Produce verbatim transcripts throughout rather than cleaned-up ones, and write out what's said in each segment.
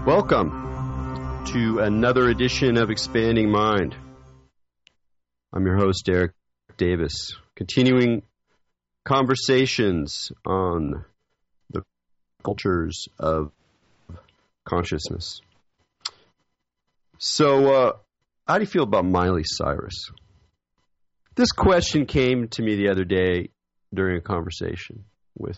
Welcome to another edition of Expanding Mind. I'm your host, Eric Davis, continuing conversations on the cultures of consciousness. So, uh, how do you feel about Miley Cyrus? This question came to me the other day during a conversation with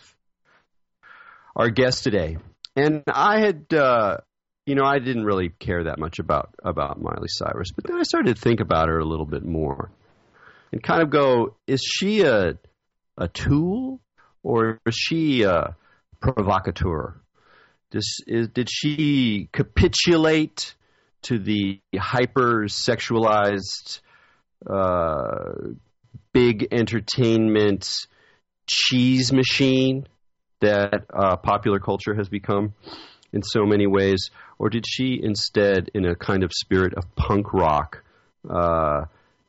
our guest today. And I had, uh, you know, I didn't really care that much about, about Miley Cyrus, but then I started to think about her a little bit more and kind of go, is she a, a tool or is she a provocateur? Does, is, did she capitulate to the hyper-sexualized, uh, big entertainment cheese machine that uh, popular culture has become in so many ways? Or did she instead, in a kind of spirit of punk rock, uh,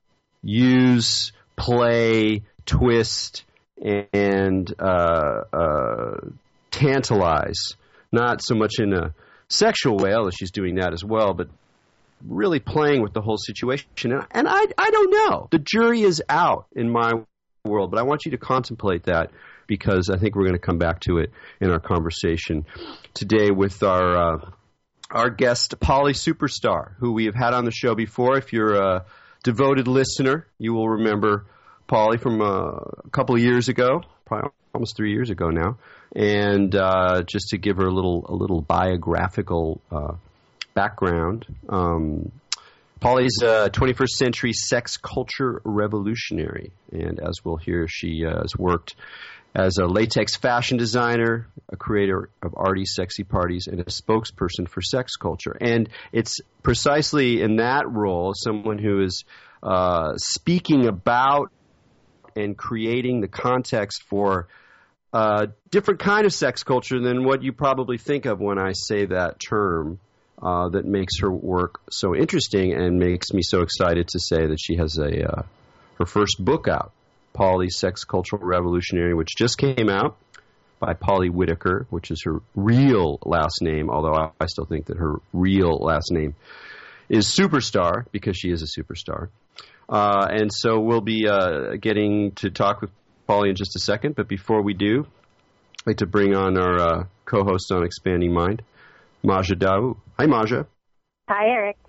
use, play, twist, and uh, uh, tantalize? Not so much in a sexual way, although she's doing that as well, but really playing with the whole situation. And, and I, I don't know. The jury is out in my world, but I want you to contemplate that, because I think we're going to come back to it in our conversation today with our uh, our guest, Polly Superstar, who we have had on the show before. If you're a devoted listener, you will remember Polly from uh, a couple of years ago, probably almost three years ago now. And uh, just to give her a little a little biographical uh, background, um, Polly's a twenty-first century sex culture revolutionary, and as we'll hear, she uh, has worked as a latex fashion designer, a creator of arty, sexy parties, and a spokesperson for sex culture. And it's precisely in that role, someone who is uh, speaking about and creating the context for a different kind of sex culture than what you probably think of when I say that term, uh, that makes her work so interesting and makes me so excited to say that she has a uh, her first book out, Polly's Sex Cultural Revolutionary, which just came out by Polly Whitaker, which is her real last name, although I, I still think that her real last name is Superstar, because she is a superstar. Uh, and so we'll be uh, getting to talk with Polly in just a second, but before we do, I'd like to bring on our uh, co-host on Expanding Mind, Maja Dawu. Hi, Maja. Hi, Eric.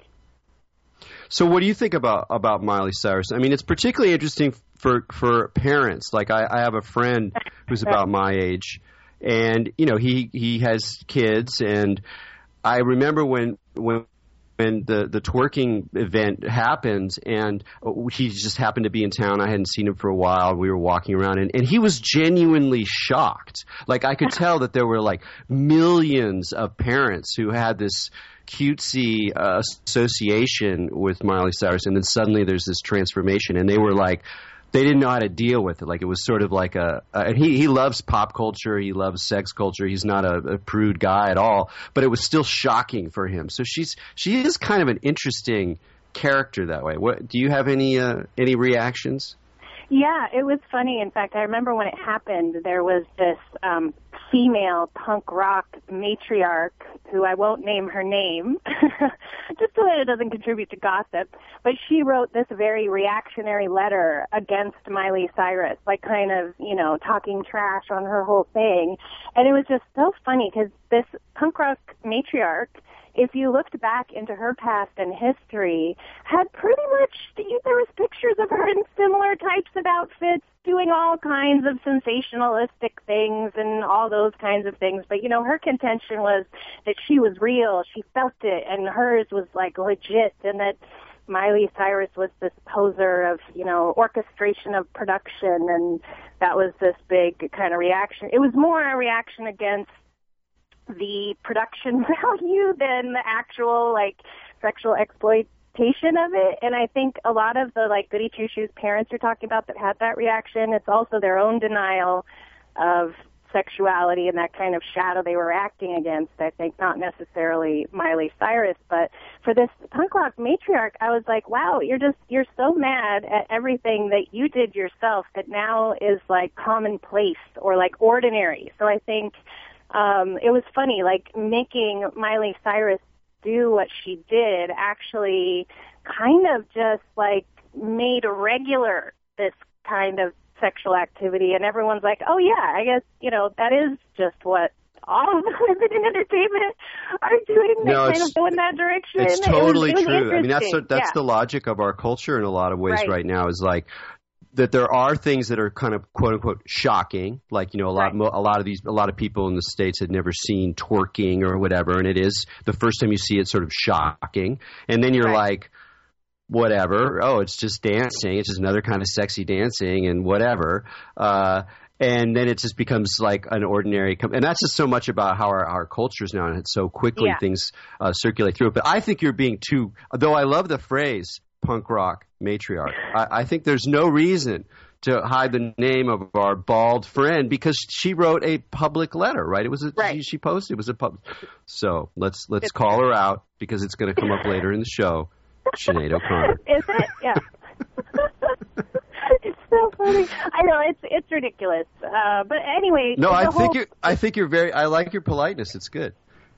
So what do you think about, about Miley Cyrus? I mean, it's particularly interesting for for parents. Like, I, I have a friend who's about my age, and, you know, he, he has kids, and I remember when when when the, the twerking event happened, and he just happened to be in town. I hadn't seen him for a while. We were walking around, and, and he was genuinely shocked. Like, I could tell that there were, like, millions of parents who had this cutesy uh, association with Miley Cyrus, and then suddenly there's this transformation, and they were like, they didn't know how to deal with it. Like, it was sort of like a, uh, and he, he loves pop culture, he loves sex culture, he's not a, a prude guy at all, but it was still shocking for him. So she's, she is kind of an interesting character that way. What, do you have any, uh, any reactions? Yeah, it was funny. In fact, I remember when it happened, there was this um, female punk rock matriarch, who I won't name her name, just so that it doesn't contribute to gossip, but she wrote this very reactionary letter against Miley Cyrus, like kind of, you know, talking trash on her whole thing. And it was just so funny, because this punk rock matriarch, if you looked back into her past and history, had pretty much, there was pictures of her in similar types of outfits, doing all kinds of sensationalistic things and all those kinds of things. But, you know, her contention was that she was real, she felt it, and hers was, like, legit, and that Miley Cyrus was this poser of, you know, orchestration of production, and that was this big kind of reaction. It was more a reaction against the production value than the actual, like, sexual exploitation of it. And I think a lot of the, like, goody two-shoes parents you're talking about that had that reaction, it's also their own denial of sexuality and that kind of shadow they were acting against. I think not necessarily Miley Cyrus, but for this punk rock matriarch, I was like, wow, you're just, you're so mad at everything that you did yourself that now is, like, commonplace or, like, ordinary. So I think um, it was funny, like making Miley Cyrus do what she did actually kind of just like made regular this kind of sexual activity, and everyone's like, oh yeah, I guess, you know, that is just what all of the women in entertainment are doing. They no, kind of go in that direction. It's totally it was, it was true. I mean, that's that's yeah. the logic of our culture in a lot of ways right. right now, is like that there are things that are kind of quote unquote shocking, like, you know, a lot right. a lot of these a lot of people in the States had never seen twerking or whatever, and it is the first time you see it sort of shocking, and then you're right. like, whatever, oh, it's just dancing, it's just another kind of sexy dancing and whatever. Uh, And then it just becomes like an ordinary – and that's just so much about how our, our cultures now, and so quickly yeah. things uh, circulate through it. But I think you're being too – though I love the phrase punk rock matriarch, I, I think there's no reason to hide the name of our bald friend, because she wrote a public letter, right? It was a, right. she, she posted. It was a pub. So let's let's call her out, because it's going to come up later in the show. Sinead O'Connor. Is it? Yeah. It's so funny. I know it's it's ridiculous. Uh, but anyway, no, I whole... think you I think you're very. I like your politeness. It's good.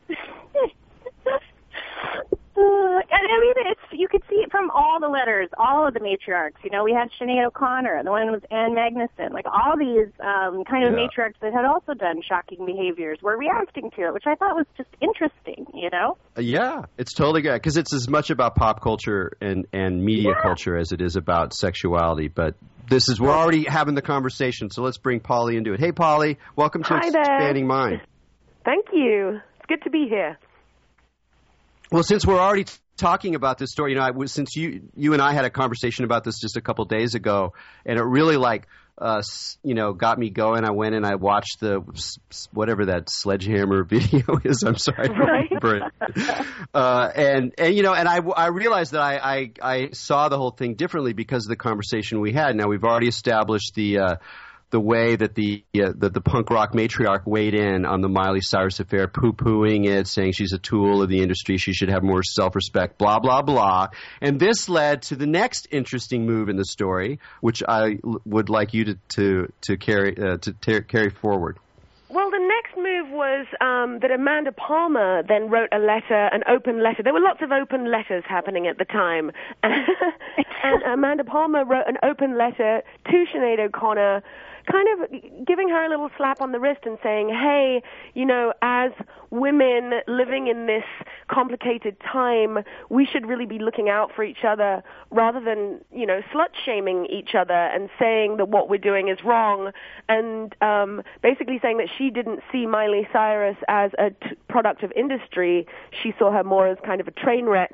Uh, and I mean, it's you could see it from all the letters, all of the matriarchs. You know, we had Sinead O'Connor, the one was Anne Magnuson. Like all these um, kind of yeah. matriarchs that had also done shocking behaviors were reacting to it, which I thought was just interesting. You know? Uh, yeah, it's totally good, because it's as much about pop culture and and media yeah. culture as it is about sexuality. But this is we're already having the conversation, so let's bring Polly into it. Hey, Polly, welcome to Hi Expanding there. Mind. Thank you. It's good to be here. Well, since we're already t- talking about this story, you know, I, since you you and I had a conversation about this just a couple days ago, and it really like, uh, you know, got me going. I went and I watched the whatever that Sledgehammer video is. I'm sorry, right. uh, and and you know, and I, I realized that I, I I saw the whole thing differently because of the conversation we had. Now we've already established the. Uh, the way that the, uh, that the punk rock matriarch weighed in on the Miley Cyrus affair, poo-pooing it, saying she's a tool of the industry, she should have more self-respect, blah, blah, blah. And this led to the next interesting move in the story, which I l- would like you to to, to carry uh, to ter- carry forward. Well, the next move was um, that Amanda Palmer then wrote a letter, an open letter. There were lots of open letters happening at the time. And Amanda Palmer wrote an open letter to Sinead O'Connor, kind of giving her a little slap on the wrist and saying, hey, you know, as women living in this complicated time, we should really be looking out for each other rather than, you know, slut-shaming each other and saying that what we're doing is wrong, and um, basically saying that she didn't see Miley Cyrus as a t- product of industry. She saw her more as kind of a train wreck.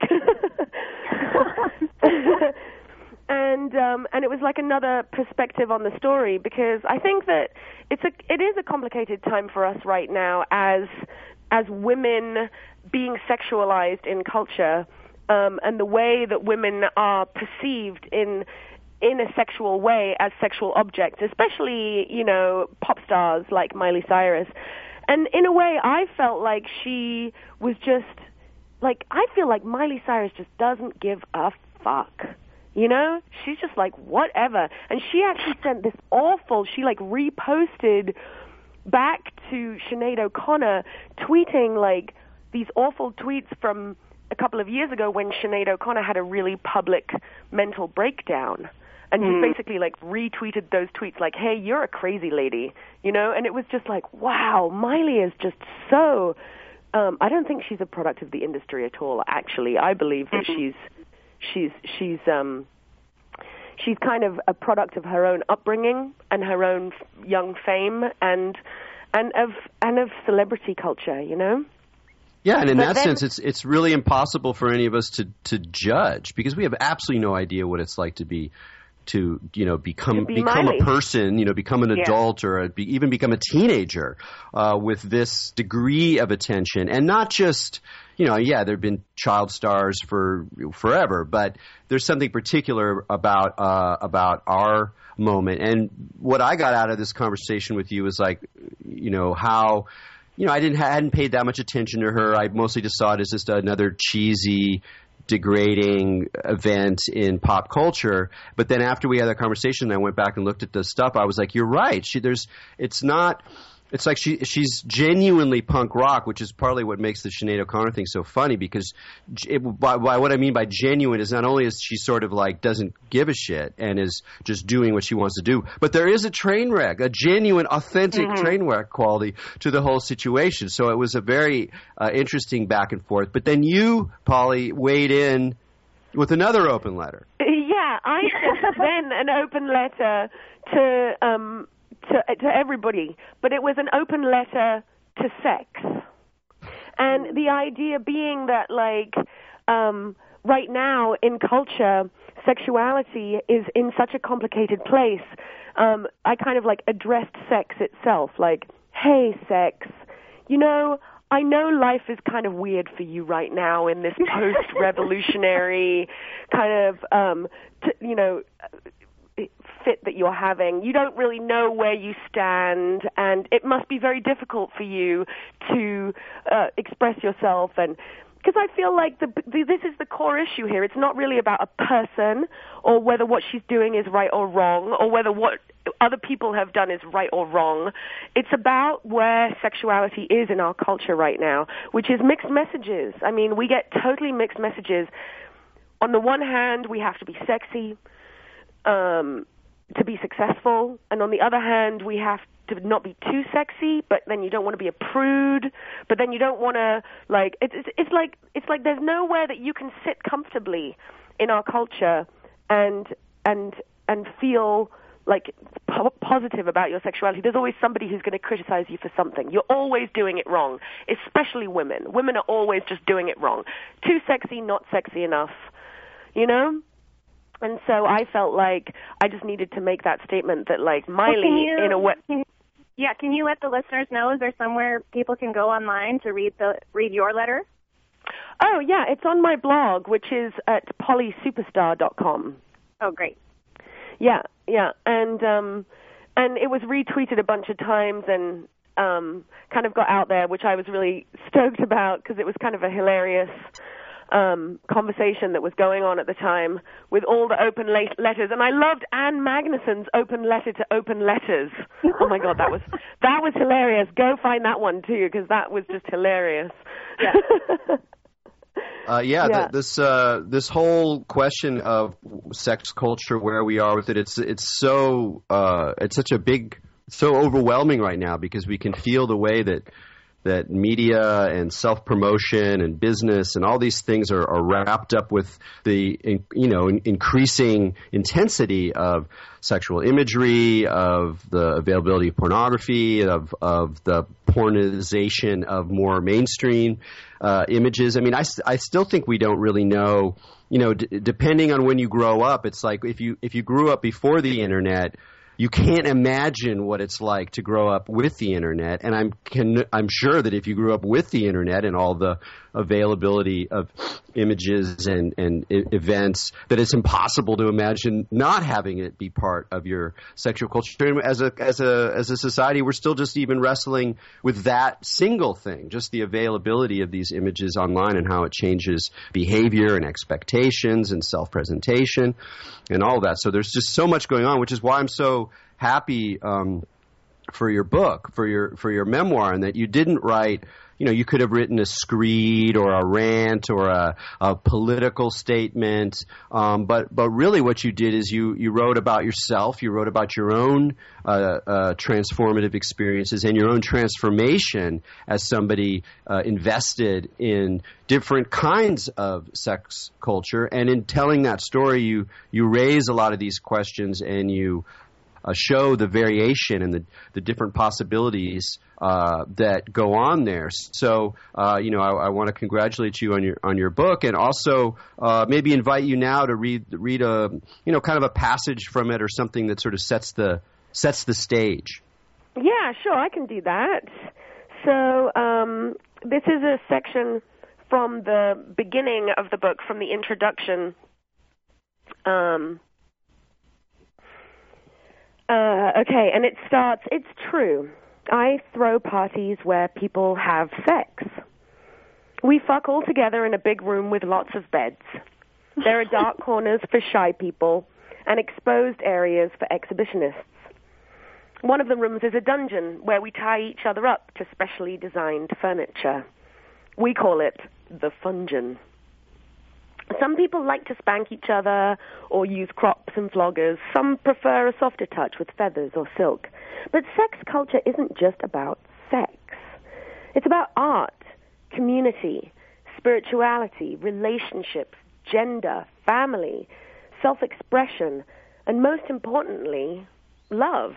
And um, and it was like another perspective on the story, because I think that it's a it is a complicated time for us right now as as women being sexualized in culture, um, and the way that women are perceived in in a sexual way as sexual objects, especially, you know, pop stars like Miley Cyrus. And in a way, I felt like she was just like I feel like Miley Cyrus just doesn't give a fuck. You know, she's just like, whatever. And she actually sent this awful, she like reposted back to Sinead O'Connor, tweeting like these awful tweets from a couple of years ago when Sinead O'Connor had a really public mental breakdown. And mm. she basically like retweeted those tweets like, hey, you're a crazy lady, you know? And it was just like, wow, Miley is just so, um, I don't think she's a product of the industry at all, actually. I believe that she's, She's she's um she's kind of a product of her own upbringing and her own young fame and and of and of celebrity culture, you know. Yeah, and in but that then, sense, it's it's really impossible for any of us to, to judge, because we have absolutely no idea what it's like to be to you know become be become Miley. a person, you know, become an Yeah. adult or a, be, even become a teenager uh, with this degree of attention, and not just. You know, yeah, there have been child stars for forever, but there's something particular about uh, about our moment. And what I got out of this conversation with you was like, you know, how, you know, I didn't hadn't paid that much attention to her. I mostly just saw it as just another cheesy, degrading event in pop culture. But then after we had that conversation, I went back and looked at the stuff. I was like, you're right. She, there's, it's not. It's like she she's genuinely punk rock, which is partly what makes the Sinead O'Connor thing so funny, because it, by, by what I mean by genuine is not only is she sort of like doesn't give a shit and is just doing what she wants to do, but there is a train wreck, a genuine, authentic mm-hmm. train wreck quality to the whole situation. So it was a very uh, interesting back and forth. But then you, Polly, weighed in with another open letter. Yeah, I sent then an open letter to... Um, To, to everybody, but it was an open letter to sex. And the idea being that, like, um, right now in culture, sexuality is in such a complicated place. Um, I kind of, like, addressed sex itself, like, hey, sex, you know, I know life is kind of weird for you right now in this post-revolutionary kind of, um, t- you know, fit that you're having. You don't really know where you stand, and it must be very difficult for you to uh, express yourself. And because I feel like the, the, this is the core issue here. It's not really about a person or whether what she's doing is right or wrong, or whether what other people have done is right or wrong. It's about where sexuality is in our culture right now, which is mixed messages. I mean, we get totally mixed messages. On the one hand, we have to be sexy Um, to be successful, and on the other hand, we have to not be too sexy, but then you don't want to be a prude, but then you don't want to, like, it's, it's, it's like, it's like there's nowhere that you can sit comfortably in our culture and, and, and feel like po- positive about your sexuality. There's always somebody who's going to criticize you for something. You're always doing it wrong, especially women. Women are always just doing it wrong. Too sexy, not sexy enough, you know? And so I felt like I just needed to make that statement that, like, Miley, well, you, in a way... Can, yeah, can you let the listeners know, is there somewhere people can go online to read the read your letter? Oh, yeah, it's on my blog, which is at polly superstar dot com. Oh, great. Yeah, yeah, and um, and it was retweeted a bunch of times and um, kind of got out there, which I was really stoked about because it was kind of a hilarious... Um, conversation that was going on at the time with all the open la- letters, and I loved Anne Magnuson's open letter to open letters. Oh my God, that was that was hilarious. Go find that one too, because that was just hilarious. Yeah, uh, yeah. yeah. Th- this uh, this whole question of sex culture, where we are with it, it's it's so uh, it's such a big, so overwhelming right now, because we can feel the way that. that media and self-promotion and business and all these things are, are wrapped up with the, you know, increasing intensity of sexual imagery, of the availability of pornography, of, of the pornization of more mainstream uh, images. I mean, I, I still think we don't really know, you know, d- depending on when you grow up, it's like if you, if you grew up before the internet, you can't imagine what it's like to grow up with the internet, and I'm can, I'm sure that if you grew up with the internet and all the availability of images and, and I- events, that it's impossible to imagine not having it be part of your sexual culture. And as a as a as a society, we're still just even wrestling with that single thing, just the availability of these images online and how it changes behavior and expectations and self-presentation and all of that. So there's just so much going on, which is why I'm so happy um, for your book, for your for your memoir, and that you didn't write, you know, you could have written a screed or a rant or a, a political statement, um, but but really what you did is you, you wrote about yourself, you wrote about your own uh, uh, transformative experiences and your own transformation as somebody uh, invested in different kinds of sex culture. And in telling that story, you you raise a lot of these questions and you Uh, show the variation and the, the different possibilities uh, that go on there. So, uh, you know, I, I want to congratulate you on your on your book, and also uh, maybe invite you now to read read a you know kind of a passage from it or something that sort of sets the sets the stage. Yeah, sure, I can do that. So um, this is a section from the beginning of the book, from the introduction. Um, Uh, okay, and it starts, it's true. I throw parties where people have sex. We fuck all together in a big room with lots of beds. There are dark corners for shy people and exposed areas for exhibitionists. One of the rooms is a dungeon where we tie each other up to specially designed furniture. We call it the Fungeon. Some people like to spank each other or use crops and floggers. Some prefer a softer touch with feathers or silk. But sex culture isn't just about sex. It's about art, community, spirituality, relationships, gender, family, self-expression, and most importantly, love.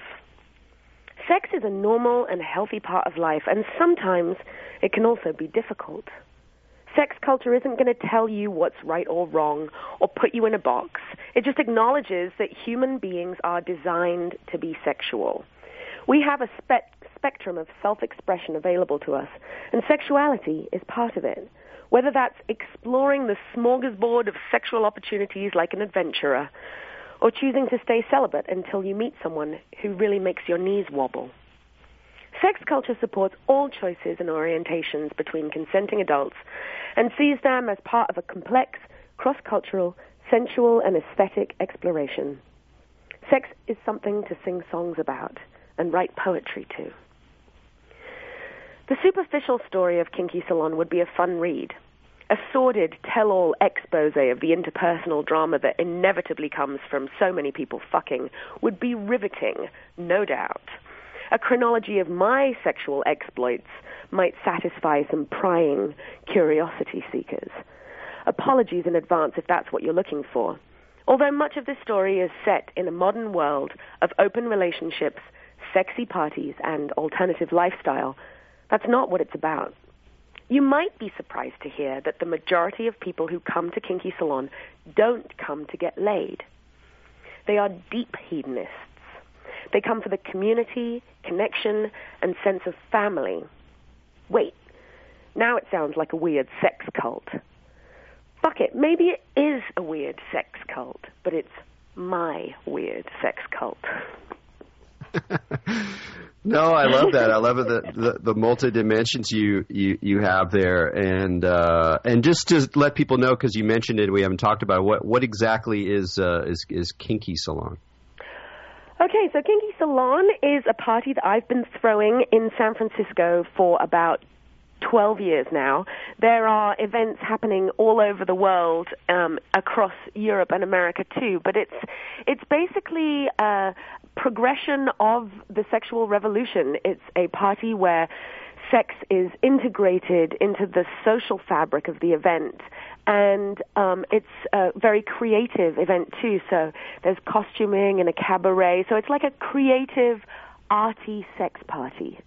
Sex is a normal and healthy part of life, and sometimes it can also be difficult. Sex culture isn't going to tell you what's right or wrong or put you in a box. It just acknowledges that human beings are designed to be sexual. We have a spe- spectrum of self-expression available to us, and sexuality is part of it. Whether that's exploring the smorgasbord of sexual opportunities like an adventurer, or choosing to stay celibate until you meet someone who really makes your knees wobble. Sex culture supports all choices and orientations between consenting adults and sees them as part of a complex, cross-cultural, sensual, and aesthetic exploration. Sex is something to sing songs about and write poetry to. The superficial story of Kinky Salon would be a fun read. A sordid, tell-all expose of the interpersonal drama that inevitably comes from so many people fucking would be riveting, no doubt. A chronology of my sexual exploits might satisfy some prying curiosity seekers. Apologies in advance if that's what you're looking for. Although much of this story is set in a modern world of open relationships, sexy parties, and alternative lifestyle, that's not what it's about. You might be surprised to hear that the majority of people who come to Kinky Salon don't come to get laid. They are deep hedonists. They come for the community, connection, and sense of family. Wait, now it sounds like a weird sex cult. Fuck it, maybe it is a weird sex cult, but it's my weird sex cult. No, I love that. I love the the, the multi dimensions you, you, you have there, and uh, and just to let people know, because you mentioned it, we haven't talked about it, what what exactly is uh, is is Kinky Salon? Okay, so Kinky Salon is a party that I've been throwing in San Francisco for about twelve years now. There are events happening all over the world, um, across Europe and America too, but it's it's basically a progression of the sexual revolution. It's a party where sex is integrated into the social fabric of the event, and um, it's a very creative event too. So there's costuming and a cabaret, so it's like a creative, arty sex party.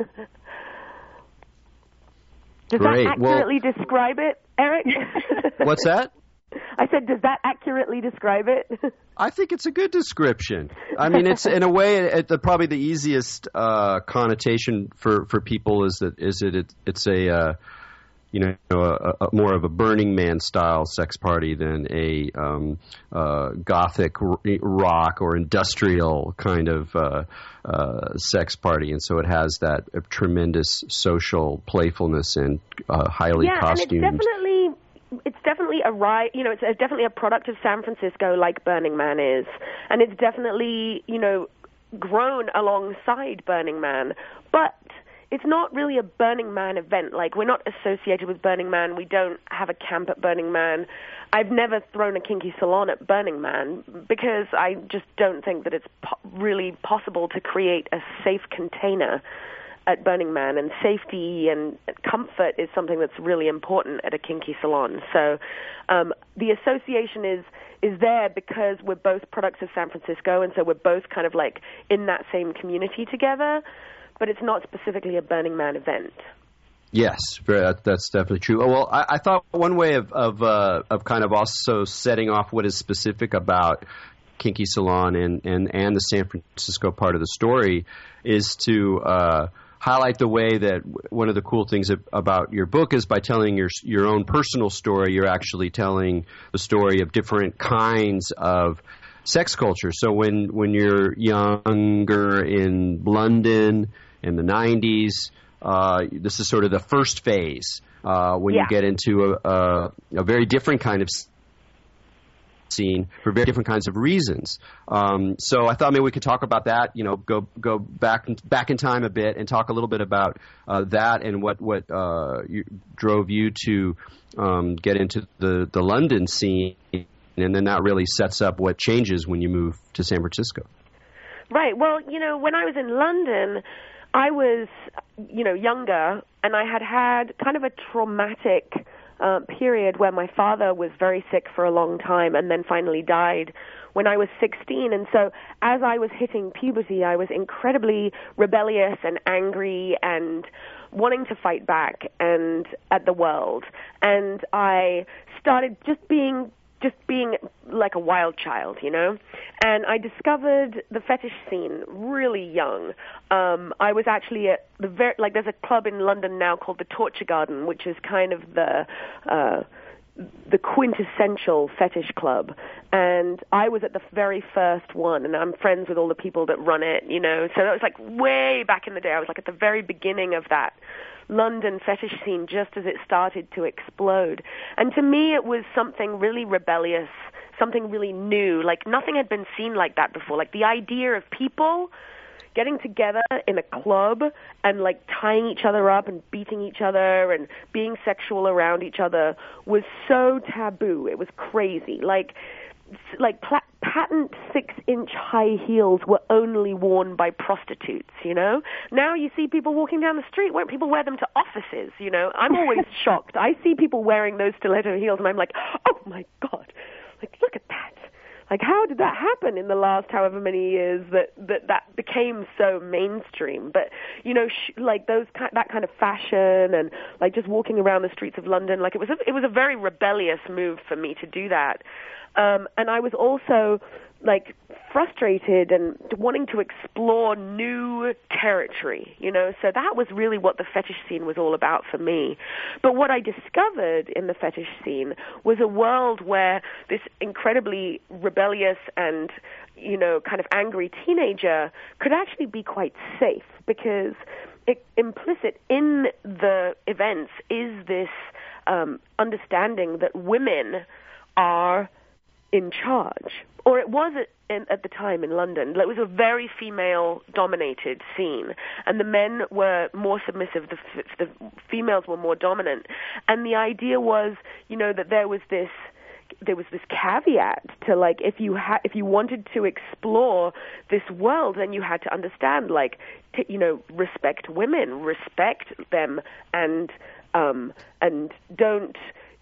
Does Great. that accurately well, describe it, Eric? What's that? I said, does that accurately describe it? I think it's a good description. I mean, it's in a way, it, it, probably the easiest uh, connotation for, for people is that is it, it it's a uh, you know a, a, more of a Burning Man style sex party than a um, uh, gothic rock or industrial kind of uh, uh, sex party, and so it has that uh, tremendous social playfulness and uh, highly yeah, costumed. Yeah, and it's definitely. It's definitely a right, you know, it's a, definitely a product of San Francisco like Burning Man is. And it's definitely, you know, grown alongside Burning Man. But it's not really a Burning Man event. Like, we're not associated with Burning Man. We don't have a camp at Burning Man. I've never thrown a Kinky Salon at Burning Man because I just don't think that it's po- really possible to create a safe container at Burning Man, and safety and comfort is something that's really important at a Kinky Salon. So um, the association is is there because we're both products of San Francisco, and so we're both kind of like in that same community together, but it's not specifically a Burning Man event. Yes, that's definitely true. Well, I, I thought one way of of, uh, of kind of also setting off what is specific about Kinky Salon and, and, and the San Francisco part of the story is to uh, highlight the way that one of the cool things about your book is by telling your your own personal story, you're actually telling the story of different kinds of sex culture. So when, when you're younger in London in the nineties, uh, this is sort of the first phase uh, when yeah. you get into a, a, a very different kind of scene for very different kinds of reasons. Um, so I thought maybe we could talk about that. You know, go go back back in time a bit and talk a little bit about uh, that and what what uh, you, drove you to um, get into the the London scene, and then that really sets up what changes when you move to San Francisco. Right. Well, you know, when I was in London, I was, you know, younger, and I had had kind of a traumatic uh, period where my father was very sick for a long time and then finally died when I was sixteen. And so as I was hitting puberty, I was incredibly rebellious and angry and wanting to fight back and at the world. And I started just being just being like a wild child, you know? And I discovered the fetish scene really young. Um, I was actually at the very, like there's a club in London now called the Torture Garden, which is kind of the, uh, the quintessential fetish club. And I was at the very first one, and I'm friends with all the people that run it, you know? So that was like way back in the day. I was like at the very beginning of that London fetish scene just as it started to explode. And to me, it was something really rebellious, something really new. Like nothing had been seen like that before. Like the idea of people getting together in a club and like tying each other up and beating each other and being sexual around each other was so taboo. It was crazy. Like like pla- patent six-inch high heels were only worn by prostitutes, you know? Now you see people walking down the street, where people wear them to offices, you know? I'm always shocked. I see people wearing those stiletto heels, and I'm like, oh, my God. Like, look at that. Like, how did that happen in the last however many years that that, that became so mainstream? But, you know, sh- like those that kind of fashion and, like, just walking around the streets of London, like, it was a, it was a very rebellious move for me to do that. Um, and I was also, like, frustrated and wanting to explore new territory, you know. So that was really what the fetish scene was all about for me. But what I discovered in the fetish scene was a world where this incredibly rebellious and, you know, kind of angry teenager could actually be quite safe, because it, implicit in the events is this um, understanding that women are in charge, or it was at, in, at the time in London. It was a very female-dominated scene, and the men were more submissive, the, f- the females were more dominant. And the idea was, you know, that there was this there was this caveat to, like, if you ha- if you wanted to explore this world, then you had to understand, like, t- you know, respect women, respect them, and um, and don't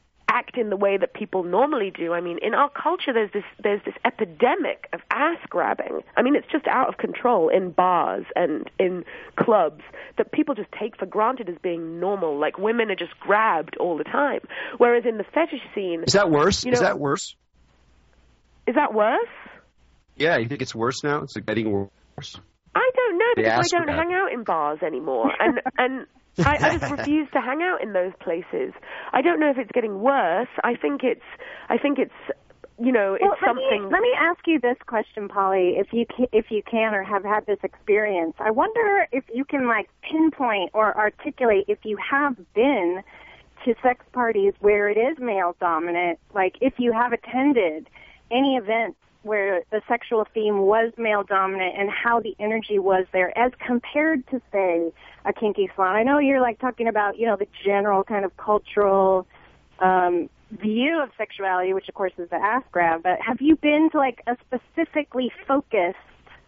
act in the way that people normally do. I mean, in our culture, there's this there's this epidemic of ass grabbing. I mean, it's just out of control in bars and in clubs that people just take for granted as being normal. Like, women are just grabbed all the time. Whereas in the fetish scene, is that worse? You know, is that worse? Is that worse? Yeah, you think it's worse now? It's getting worse. I don't know, The because ass I don't grab. hang out in bars anymore, and and. I, I just refuse to hang out in those places. I don't know if it's getting worse. I think it's, I think it's, you know, it's well, let something. Me, let me ask you this question, Polly, if you can, if you can or have had this experience. I wonder if you can, like, pinpoint or articulate if you have been to sex parties where it is male dominant. Like, if you have attended any events where the sexual theme was male dominant and how the energy was there as compared to, say, a kinky salon. I know you're, like, talking about, you know, the general kind of cultural um, view of sexuality, which, of course, is the ass grab, but have you been to, like, a specifically focused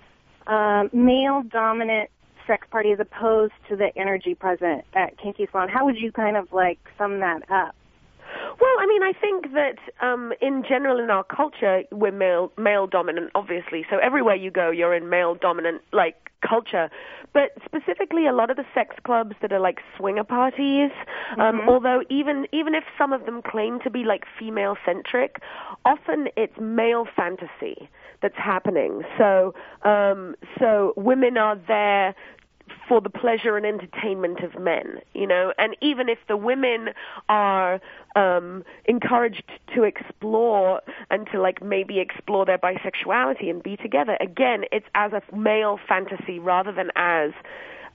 um, male dominant sex party as opposed to the energy present at kinky salon? How would you kind of, like, sum that up? Well, I mean, I think that um, in general in our culture, we're male male dominant, obviously. So everywhere you go, you're in male dominant, like, culture. But specifically, a lot of the sex clubs that are like swinger parties, um, Mm-hmm. although even even if some of them claim to be like female centric, often it's male fantasy that's happening. So um, so women are there for the pleasure and entertainment of men, you know, and even if the women are um, encouraged to explore and to, like, maybe explore their bisexuality and be together, again, it's as a male fantasy rather than as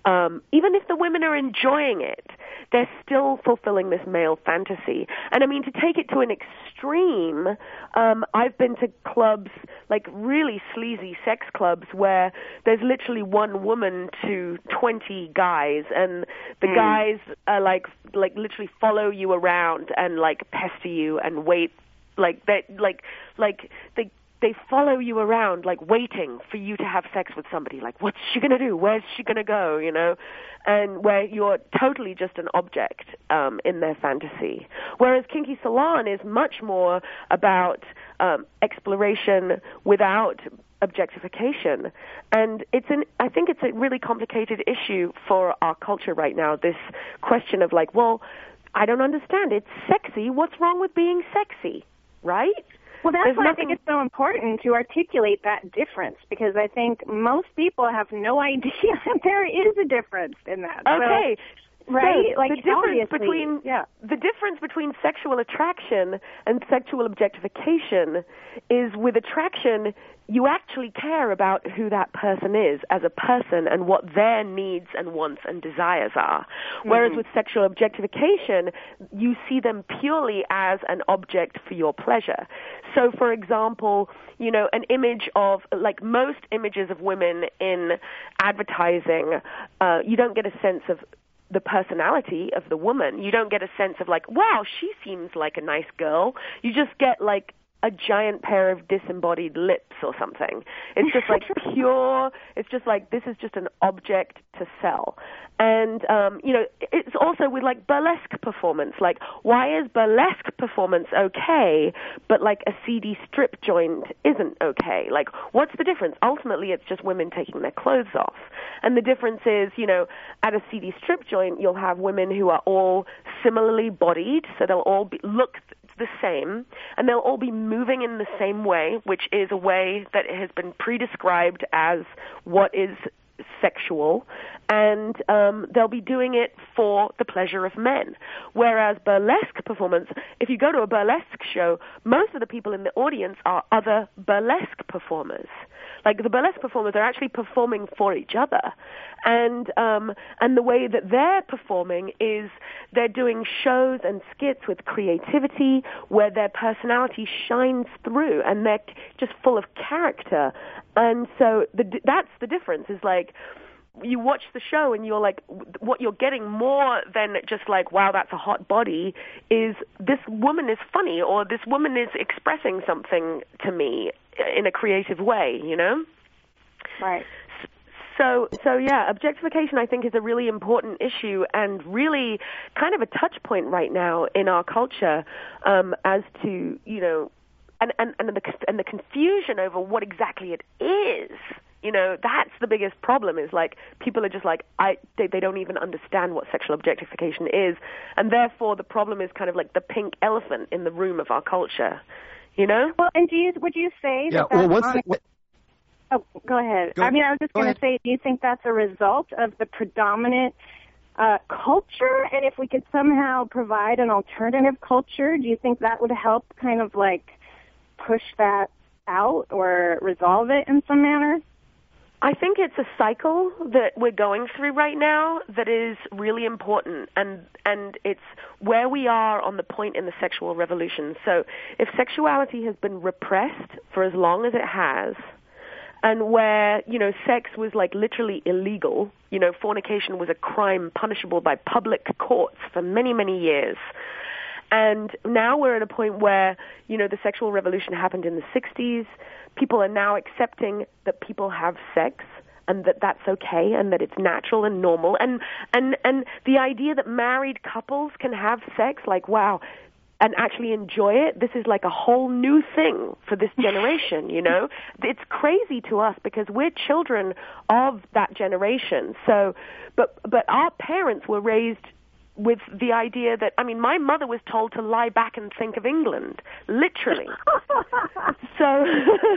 um, even if the women are enjoying it, they're still fulfilling this male fantasy. And I mean, to take it to an extreme, um, I've been to clubs, like really sleazy sex clubs, where there's literally one woman to twenty guys, and the mm. guys are like, like literally follow you around and like pester you and wait, like that, like, like they. They follow you around, like waiting for you to have sex with somebody. Like, what's she gonna do? Where's she gonna go? You know, and where you're totally just an object um, in their fantasy. Whereas Kinky Salon is much more about um, exploration without objectification, and it's an. I think it's a really complicated issue for our culture right now. This question of like, well, I don't understand. It's sexy. What's wrong with being sexy? Right? Well, that's There's why nothing... I think it's so important to articulate that difference, because I think most people have no idea that there is a difference in that. Okay. So, right? So like the difference obviously, between yeah. the difference between sexual attraction and sexual objectification is with attraction, you actually care about who that person is as a person and what their needs and wants and desires are. Mm-hmm. Whereas with sexual objectification, you see them purely as an object for your pleasure. So, for example, you know, an image of, like most images of women in advertising, uh, you don't get a sense of the personality of the woman. You don't get a sense of like, wow, she seems like a nice girl. You just get like a giant pair of disembodied lips or something. It's just like pure, it's just like, this is just an object to sell. And, um, you know, it's also with like burlesque performance. Like, why is burlesque performance okay, but like a seedy strip joint isn't okay? Like, what's the difference? Ultimately, it's just women taking their clothes off. And the difference is, you know, at a seedy strip joint, you'll have women who are all similarly bodied, so they'll all be, look the same, and they'll all be moving in the same way, which is a way that has been pre-described as what is sexual, and um, they'll be doing it for the pleasure of men. Whereas burlesque performance, if you go to a burlesque show, most of the people in the audience are other burlesque performers. Like the burlesque performers are actually performing for each other. And um, and the way that they're performing is they're doing shows and skits with creativity where their personality shines through and they're just full of character. And so the, that's the difference, is like, you watch the show and you're like, what you're getting more than just like, wow, that's a hot body, is this woman is funny, or this woman is expressing something to me in a creative way, you know? Right. So, so yeah, objectification, I think, is a really important issue and really kind of a touch point right now in our culture um, as to, you know, and, and, and, the, and the confusion over what exactly it is. You know, that's the biggest problem, is like people are just like, I they, they don't even understand what sexual objectification is. And therefore the problem is kind of like the pink elephant in the room of our culture, you know? Well, and do you, would you say yeah, that well, that's once the, Oh, go ahead. Go, I mean, I was just going to say, do you think that's a result of the predominant uh, culture? And if we could somehow provide an alternative culture, do you think that would help kind of like push that out or resolve it in some manner? I think it's a cycle that we're going through right now that is really important, and and it's where we are on the point in the sexual revolution. So if sexuality has been repressed for as long as it has, and where, you know, sex was like literally illegal, you know, fornication was a crime punishable by public courts for many, many years. And now we're at a point where, you know, the sexual revolution happened in the sixties. People are now accepting that people have sex and that that's okay and that it's natural and normal. And, and, and the idea that married couples can have sex, like, wow, and actually enjoy it, this is like a whole new thing for this generation, you know? It's crazy to us because we're children of that generation. So, but, but our parents were raised with the idea that, I mean, my mother was told to lie back and think of England, literally. so,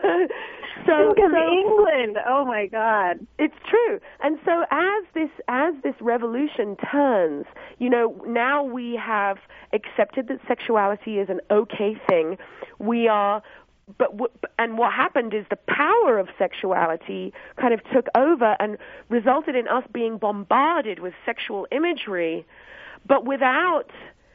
so, think of so, England. Oh my God, it's true. And so, as this as this revolution turns, you know, now we have accepted that sexuality is an okay thing. We are but w- and what happened is the power of sexuality kind of took over and resulted in us being bombarded with sexual imagery, but without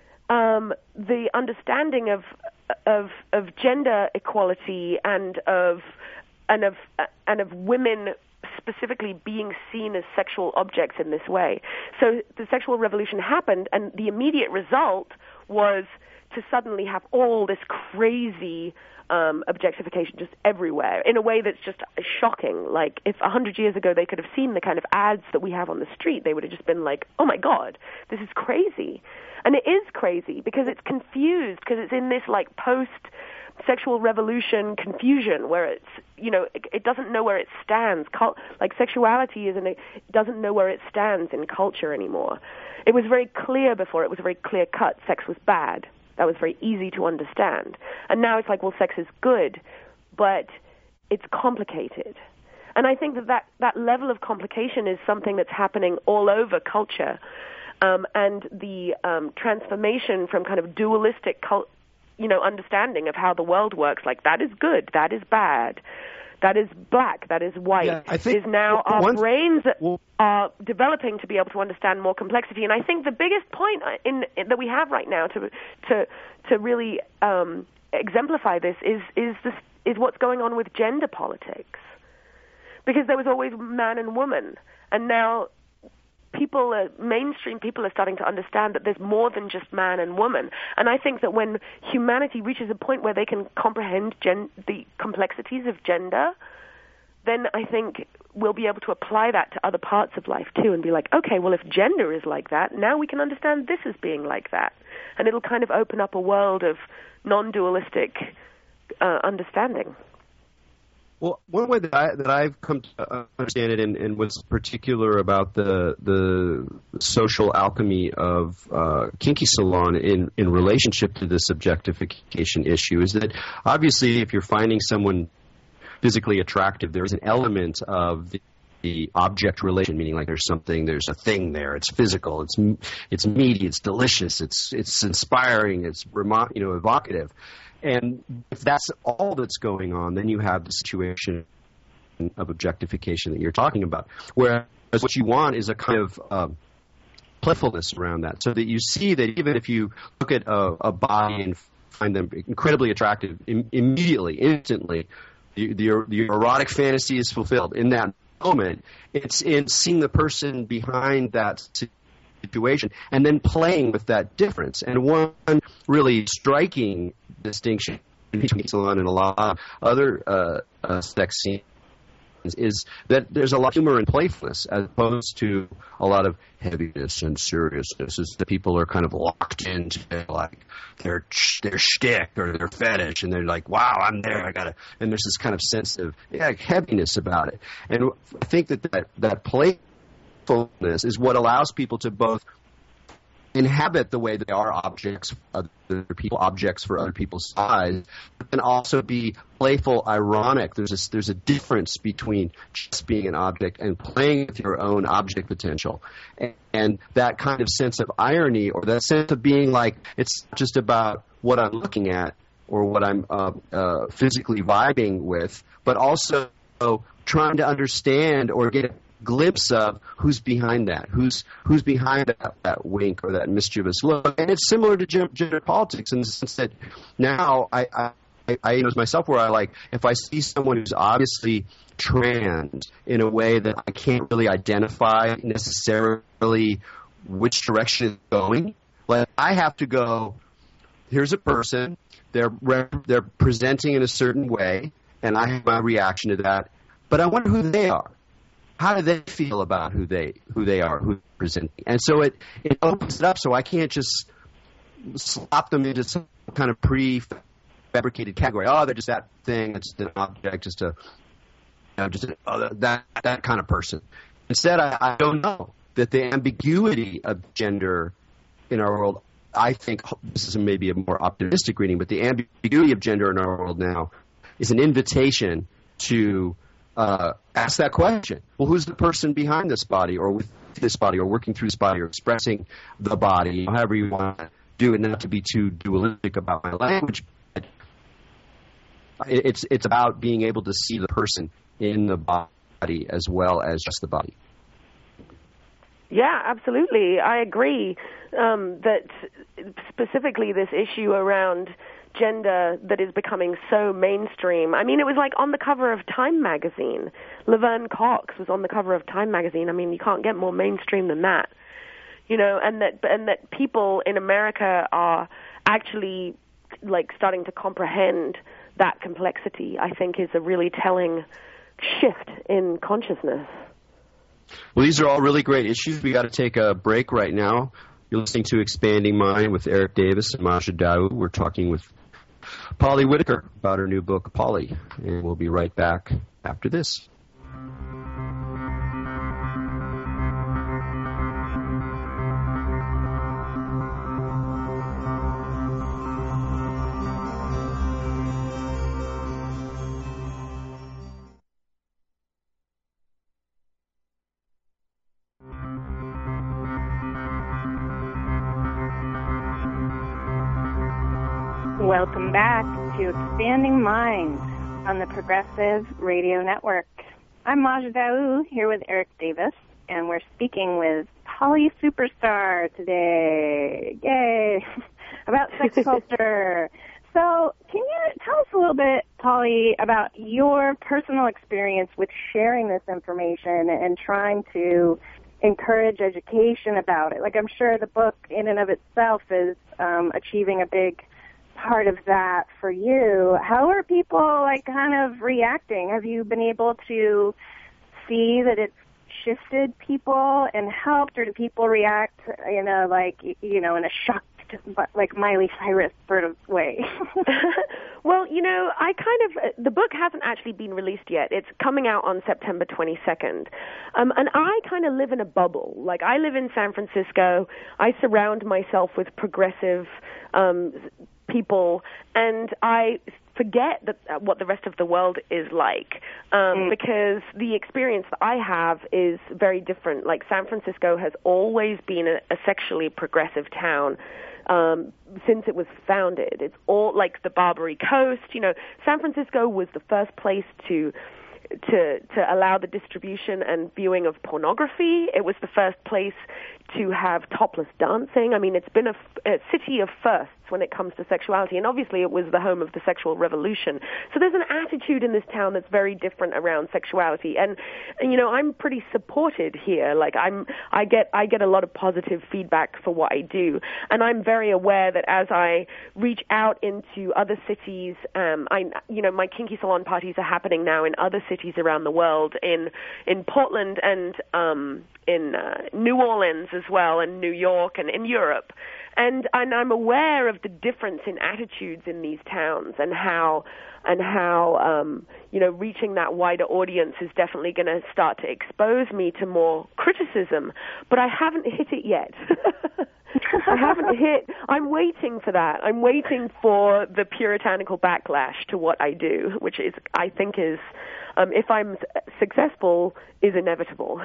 um, the understanding of of of gender equality and of and of and of women specifically being seen as sexual objects in this way. So the sexual revolution happened, and the immediate result was to suddenly have all this crazy um, objectification just everywhere in a way that's just shocking. Like, if a hundred years ago they could have seen the kind of ads that we have on the street, they would have just been like, oh my God, this is crazy. And it is crazy because it's confused, because it's in this like post-sexual revolution confusion where it's, you know, it, it doesn't know where it stands. Cult, like sexuality isn't, it doesn't know where it stands in culture anymore. It was very clear before, it was very clear cut, sex was bad. That was very easy to understand. And now it's like, well, sex is good, but it's complicated. And I think that that, that level of complication is something that's happening all over culture. Um, and the um, transformation from kind of dualistic, cult, you know, understanding of how the world works, like that is good, that is bad, that is black, that is white, yeah, I think is now well, our one, brains well, are developing to be able to understand more complexity. And I think the biggest point in, in that we have right now to to to really um, exemplify this is is this is what's going on with gender politics, because there was always man and woman, and now people, are, mainstream people are starting to understand that there's more than just man and woman. And I think that when humanity reaches a point where they can comprehend gen- the complexities of gender, then I think we'll be able to apply that to other parts of life too and be like, okay, well, if gender is like that, now we can understand this as being like that. And it'll kind of open up a world of non-dualistic uh, understanding. Well, one way that I that I've come to understand it, and, and what's particular about the the social alchemy of uh, Kinky Salon in, in relationship to this objectification issue, is that obviously if you're finding someone physically attractive, there's an element of the, the object relation, meaning like there's something, there's a thing there. It's physical, it's it's meaty, it's delicious, it's it's inspiring, it's remo- you know evocative. And if that's all that's going on, then you have the situation of objectification that you're talking about. Whereas what you want is a kind of um, playfulness around that, so that you see that even if you look at a, a body and find them incredibly attractive, im- immediately, instantly, the, the, the erotic fantasy is fulfilled in that moment. It's in seeing the person behind that situation and then playing with that difference. And one really striking distinction between Salon and a lot of other uh, uh, sex scenes is that there's a lot of humor and playfulness as opposed to a lot of heaviness and seriousness. Is that people are kind of locked into like their their shtick or their fetish, and they're like, "Wow, I'm there. I gotta." And there's this kind of sense of yeah, heaviness about it. And I think that that, that playfulness is what allows people to both inhabit the way they are objects for other people, objects for other people's eyes, but then also be playful, ironic. There's a, there's a difference between just being an object and playing with your own object potential. And, and that kind of sense of irony, or that sense of being like, it's not just about what I'm looking at or what I'm uh, uh, physically vibing with, but also trying to understand or get a glimpse of who's behind that, who's who's behind that, that wink or that mischievous look. And it's similar to gender politics in the sense that now I, I, I know myself where I like, if I see someone who's obviously trans in a way that I can't really identify necessarily which direction it's going, like I have to go, here's a person, they're they're presenting in a certain way, and I have my reaction to that, but I wonder who they are. How do they feel about who they who they are, who they're presenting? And so it, it opens it up so I can't just slop them into some kind of prefabricated category. Oh, they're just that thing. It's an object, just a you know, just a, uh, that that kind of person. Instead, I, I don't know that the ambiguity of gender in our world. I think this is maybe a more optimistic reading, but the ambiguity of gender in our world now is an invitation to Uh, ask that question. Well, who's the person behind this body, or with this body, or working through this body, or expressing the body, however you want to do it, not to be too dualistic about my language. But it's it's about being able to see the person in the body as well as just the body. Yeah, absolutely. I agree um, that specifically this issue around gender that is becoming so mainstream. I mean, it was like on the cover of Time magazine. Laverne Cox was on the cover of Time magazine. I mean, you can't get more mainstream than that. You know, and that and that people in America are actually like starting to comprehend that complexity, I think is a really telling shift in consciousness. Well, these are all really great issues. We got to take a break right now. You're listening to Expanding Mind with Eric Davis and Maja Daou. We're talking with Polly Whitaker about her new book, Polly. And we'll be right back after this. Welcome back to Expanding Minds on the Progressive Radio Network. I'm Maja Daou here with Eric Davis, and we're speaking with Polly Superstar today. Yay! About sex culture. So can you tell us a little bit, Polly, about your personal experience with sharing this information and trying to encourage education about it? Like, I'm sure the book in and of itself is um, achieving a big part of that for you. How are people like kind of reacting? Have you been able to see that it's shifted people and helped, or do people react in a like you know in a shocked like Miley Cyrus sort of way? Well, you know, I kind of the book hasn't actually been released yet. It's coming out on September twenty-second, um, and I kind of live in a bubble. Like, I live in San Francisco. I surround myself with progressive um, people, and I forget that what the rest of the world is like, um, mm. because the experience that I have is very different. Like, San Francisco has always been a, a sexually progressive town um, since it was founded. It's all like the Barbary Coast. You know, San Francisco was the first place to to to allow the distribution and viewing of pornography. It was the first place to have topless dancing. I mean, it's been a, a city of firsts when it comes to sexuality, and obviously it was the home of the sexual revolution. So there's an attitude in this town that's very different around sexuality, and, and you know, I'm pretty supported here. Like, I'm, I get, I get a lot of positive feedback for what I do, and I'm very aware that as I reach out into other cities, um, I, you know, my Kinky Salon parties are happening now in other cities around the world, in in Portland and um, in uh, New Orleans as well, and New York, and in Europe. And, and I'm aware of the difference in attitudes in these towns, and how and how um, you know, reaching that wider audience is definitely going to start to expose me to more criticism. But I haven't hit it yet. I haven't hit. I'm waiting for that. I'm waiting for the puritanical backlash to what I do, which is, I think, is um, if I'm successful, is inevitable.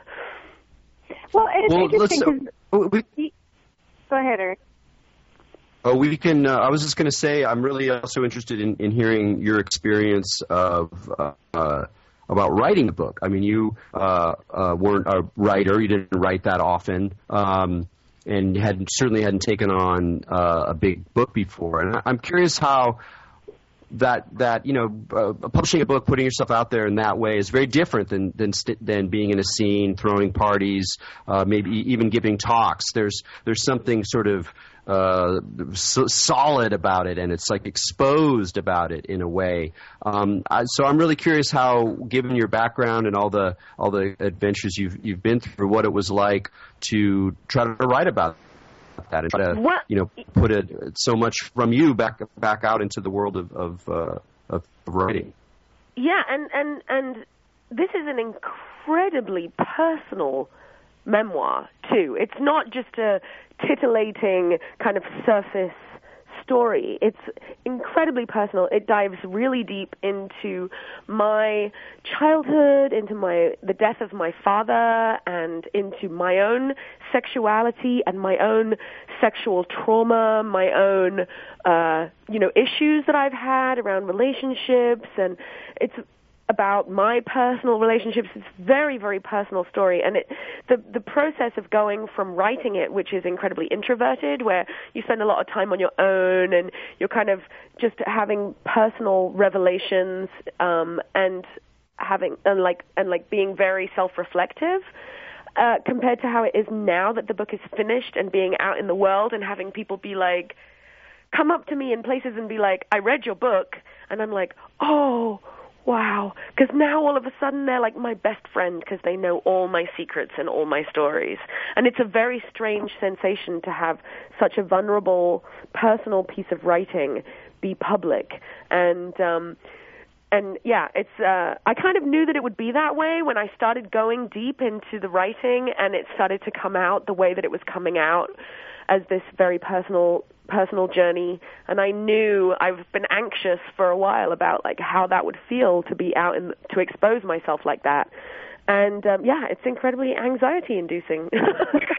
Well, it's well, interesting. Uh, we, Go ahead, Eric. Oh, we can. Uh, I was just going to say, I'm really also interested in, in hearing your experience of uh, uh, about writing a book. I mean, you uh, uh, weren't a writer; you didn't write that often, um, and hadn't certainly hadn't taken on uh, a big book before. And I'm curious how that that you know uh, publishing a book, putting yourself out there in that way is very different than than st- than being in a scene, throwing parties, uh, maybe even giving talks. There's there's something sort of uh, so solid about it, and it's like exposed about it in a way. Um, I, so I'm really curious how, given your background and all the all the adventures you've you've been through, what it was like to try to write about it. That and try to what? you know put it so much from you back back out into the world of of, uh, of writing. Yeah, and, and and this is an incredibly personal memoir too. It's not just a titillating kind of surface story. It's incredibly personal. It dives really deep into my childhood, into my the death of my father, and into my own sexuality and my own sexual trauma, my own uh, you know issues that I've had around relationships, and it's about my personal relationships. It's a very, very personal story. And it, the the process of going from writing it, which is incredibly introverted, where you spend a lot of time on your own and you're kind of just having personal revelations um, and having and like and like being very self-reflective, uh, compared to how it is now that the book is finished and being out in the world and having people be like, come up to me in places and be like, I read your book, and I'm like, oh, wow, because now all of a sudden they're like my best friend because they know all my secrets and all my stories. And it's a very strange sensation to have such a vulnerable, personal piece of writing be public. And, um, and yeah, it's, uh, I kind of knew that it would be that way when I started going deep into the writing, and it started to come out the way that it was coming out as this very personal personal journey. And I knew I've been anxious for a while about like how that would feel to be out and to expose myself like that. And um, yeah, it's incredibly anxiety inducing. It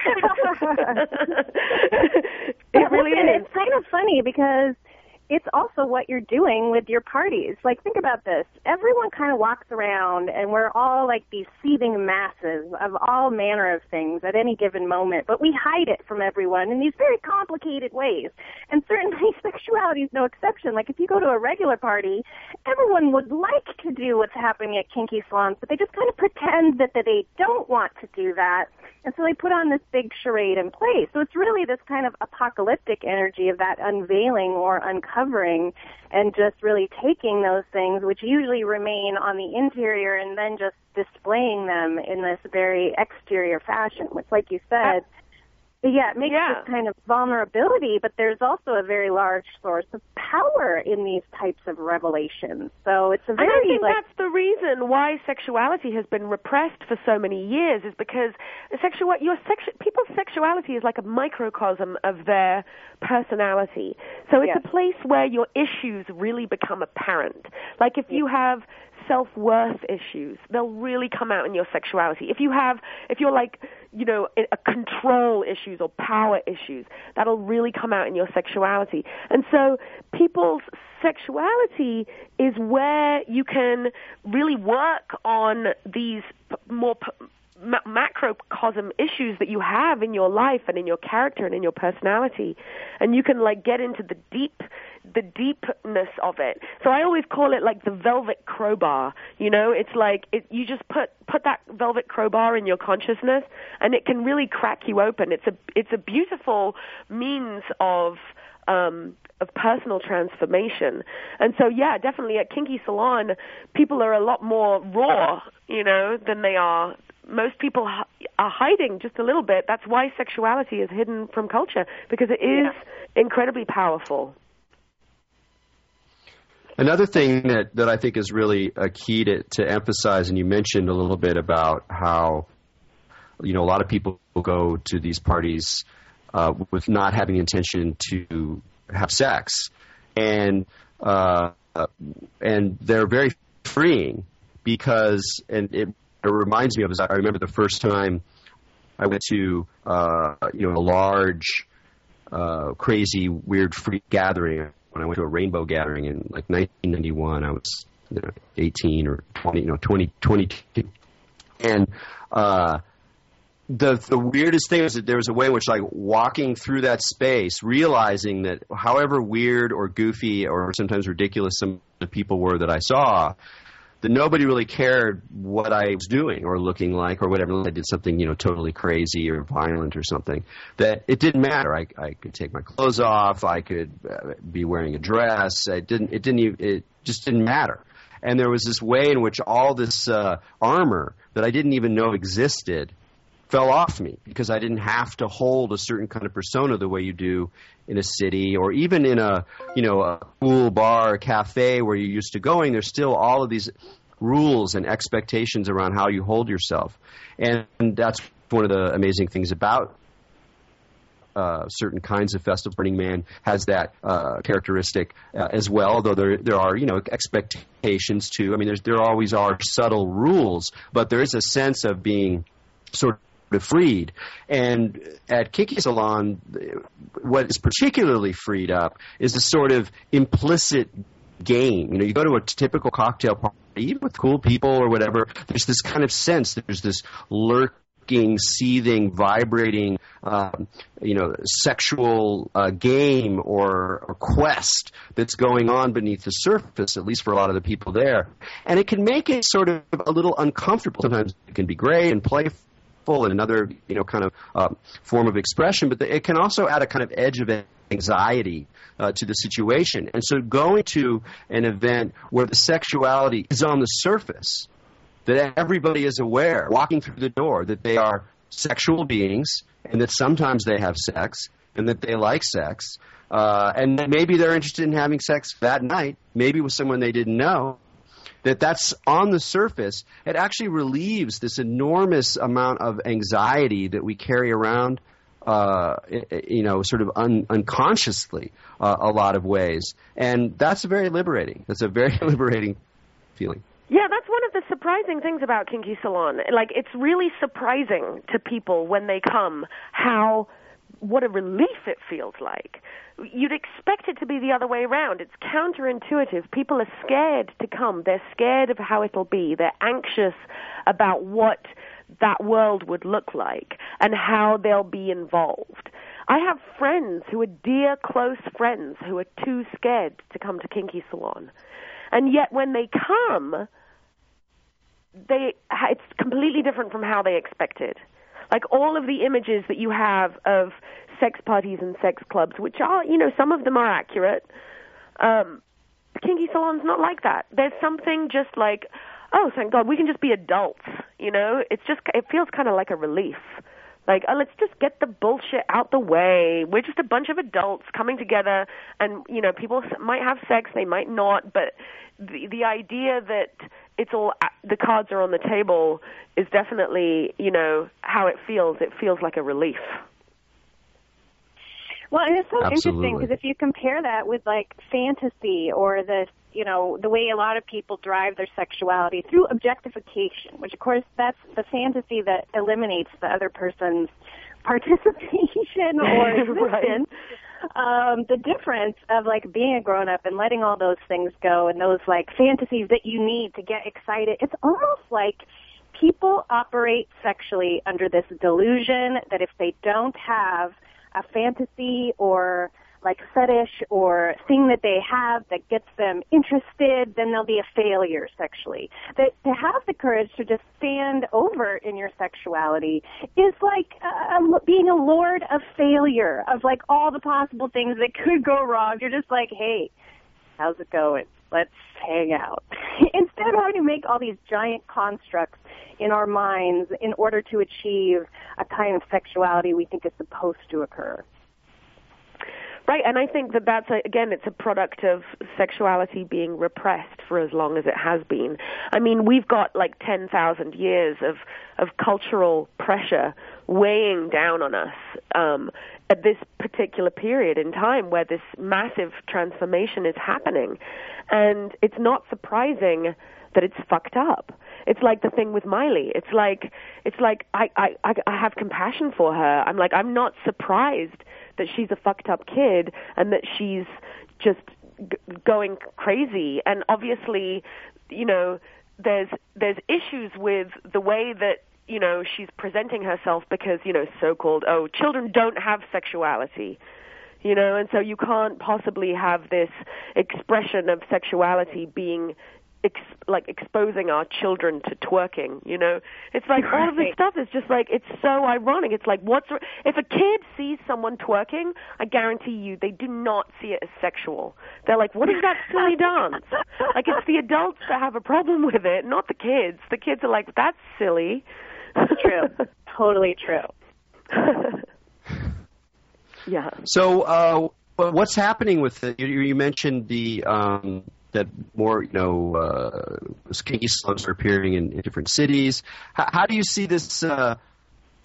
really Listen, is. It's kind of funny because it's also what you're doing with your parties. Like, think about this. Everyone kind of walks around, and we're all like these seething masses of all manner of things at any given moment, but we hide it from everyone in these very complicated ways. And certainly sexuality is no exception. Like, if you go to a regular party, everyone would like to do what's happening at kinky salons, but they just kind of pretend that, that they don't want to do that. And so they put on this big charade in place. So it's really this kind of apocalyptic energy of that unveiling or uncovering, and just really taking those things which usually remain on the interior and then just displaying them in this very exterior fashion, which, like you said, yeah, it makes yeah. this kind of vulnerability, but there's also a very large source of power in these types of revelations. So it's a very... And I think like, that's the reason why sexuality has been repressed for so many years, is because sexual, your sexu- people's sexuality is like a microcosm of their personality. So it's yes. a place where your issues really become apparent. Like if you have self-worth issues, they'll really come out in your sexuality. If you have, if you're like, you know, a control issues or power issues, that'll really come out in your sexuality. And so people's sexuality is where you can really work on these more p- ma- macrocosm issues that you have in your life and in your character and in your personality. And you can like get into the deep the deepness of it. So I always call it like the velvet crowbar. You know, it's like it, you just put put that velvet crowbar in your consciousness, and it can really crack you open. It's a it's a beautiful means of um, of personal transformation. And so, yeah, definitely at Kinky Salon, people are a lot more raw, you know, than they are. Most people are hiding just a little bit. That's why sexuality is hidden from culture, because it is yeah. incredibly powerful. Another thing that, that I think is really a key to, to emphasize, and you mentioned a little bit about how, you know, a lot of people go to these parties uh, with not having the intention to have sex, and uh, and they're very freeing because, and it, it reminds me of, I remember the first time I went to, uh, you know, a large, uh, crazy, weird freak gathering. When I went to a rainbow gathering in like nineteen ninety-one, I was you know, eighteen or twenty, you know, twenty, twenty-two. And uh, the the weirdest thing was that there was a way in which, like, walking through that space, realizing that however weird or goofy or sometimes ridiculous some of the people were that I saw, that nobody really cared what I was doing or looking like or whatever. I did something, you know, totally crazy or violent or something, that it didn't matter. I, I could take my clothes off. I could uh, be wearing a dress. It didn't, it didn't even, it just didn't matter. And there was this way in which all this uh, armor that I didn't even know existed fell off me, because I didn't have to hold a certain kind of persona the way you do in a city, or even in a, you know, a cool bar or cafe where you're used to going. There's still all of these rules and expectations around how you hold yourself. And that's one of the amazing things about uh, certain kinds of festivals. Burning Man has that uh, characteristic uh, as well, although there there are, you know, expectations too. I mean, there's, there always are subtle rules, but there is a sense of being sort of freed. And at Kinky Salon, what is particularly freed up is the sort of implicit game. You know, you go to a typical cocktail party, even with cool people or whatever, there's this kind of sense, there's this lurking, seething, vibrating, um, you know, sexual uh, game or, or quest that's going on beneath the surface, at least for a lot of the people there. And it can make it sort of a little uncomfortable. Sometimes it can be great and playful and another, you know, kind of uh, form of expression, but it can also add a kind of edge of anxiety uh, to the situation. And so going to an event where the sexuality is on the surface, that everybody is aware, walking through the door, that they are sexual beings and that sometimes they have sex and that they like sex, uh, and that maybe they're interested in having sex that night, maybe with someone they didn't know, that that's on the surface, it actually relieves this enormous amount of anxiety that we carry around, uh, you know, sort of un- unconsciously uh, a lot of ways. And that's very liberating. That's a very liberating feeling. Yeah, that's one of the surprising things about Kinky Salon. Like, it's really surprising to people when they come how, what a relief it feels like. You'd expect it to be the other way around. It's counterintuitive. People are scared to come. They're scared of how it'll be. They're anxious about what that world would look like and how they'll be involved. I have friends who are dear, close friends who are too scared to come to Kinky Salon. And yet when they come, they it's completely different from how they expected. Like, all of the images that you have of sex parties and sex clubs, which are, you know, some of them are accurate. Um, Kinky Salon's not like that. There's something just like, oh, thank God, we can just be adults, you know? It's just, it feels kind of like a relief. Like, oh, let's just get the bullshit out the way. We're just a bunch of adults coming together, and, you know, people might have sex, they might not, but the the idea that it's all, the cards are on the table is definitely, you know, how it feels. It feels like a relief. Well, and it's so Absolutely. interesting because if you compare that with, like, fantasy or the, you know, the way a lot of people drive their sexuality through objectification, which, of course, that's the fantasy that eliminates the other person's participation or existence. Right. Um, the difference of, like, being a grown-up and letting all those things go and those, like, fantasies that you need to get excited, it's almost like people operate sexually under this delusion that if they don't have a fantasy or like fetish or thing that they have that gets them interested, then they'll be a failure sexually. That to have the courage to just stand over in your sexuality is like uh, being a lord of failure, of like all the possible things that could go wrong. You're just like, hey, how's it going? Let's hang out. Instead of having to make all these giant constructs in our minds in order to achieve a kind of sexuality we think is supposed to occur. Right, and I think that that's, a, again, it's a product of sexuality being repressed for as long as it has been. I mean, we've got like ten thousand years of, of cultural pressure weighing down on us um, at this particular period in time where this massive transformation is happening. And it's not surprising that it's fucked up. It's like the thing with Miley. It's like, it's like I, I, I have compassion for her. I'm like, I'm not surprised that she's a fucked up kid and that she's just g- going crazy. And obviously, you know, there's there's issues with the way that, you know, she's presenting herself because, you know, so-called, oh, children don't have sexuality. You know, and so you can't possibly have this expression of sexuality being Ex- like exposing our children to twerking, you know. It's like right. All of this stuff is just like, it's so ironic. It's like, what's if a kid sees someone twerking, I guarantee you they do not see it as sexual. They're like, what is that silly dance? Like, it's the adults that have a problem with it, not the kids. The kids are like, that's silly. True. Totally true. Yeah. So uh, what's happening with it? You, you mentioned the um, that more, you know, uh, kinky slums are appearing in, in different cities. How, how do you see this uh,